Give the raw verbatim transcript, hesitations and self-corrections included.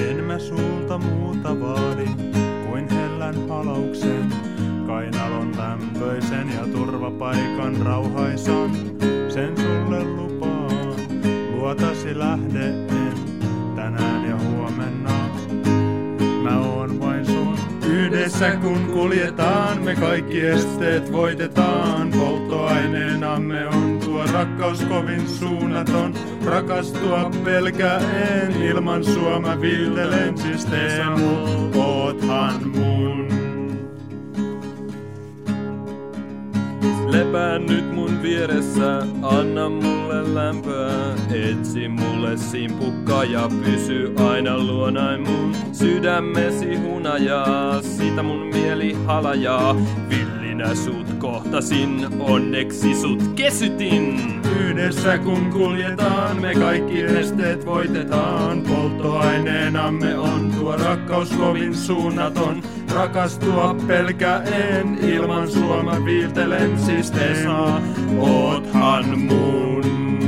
En mä sulta muuta vaadi kuin hellän halauksen, kainalon lämpöisen ja turvapaikan rauhaisan. Sen sulle lupaan, luotasi lähde en tänään ja huomenna. Mä oon vain sun. Yhdessä kun kuljetaan, me kaikki esteet voitetaan. Polttoaineenamme on tuo rakkaus kovin suunnaton. Rakastua pelkäen, ilman sua mä viiltelen siis Teemu, oothan mun. Lepää nyt mun vieressä, anna mulle lämpöä. Etsi mulle simpukka ja pysy aina luonai mun. Sydämesi hunajaa, sitä mun mieli halajaa. Villinä sut kohtasin, onneksi sut kesytin. Yhdessä kun kuljetaan, me kaikki esteet voitetaan. Polttoaineenamme on tuo rakkaus kovin suunnaton. Rakastua pelkäen, ilman sua mä viiltelen siis Teemu, oothan mun.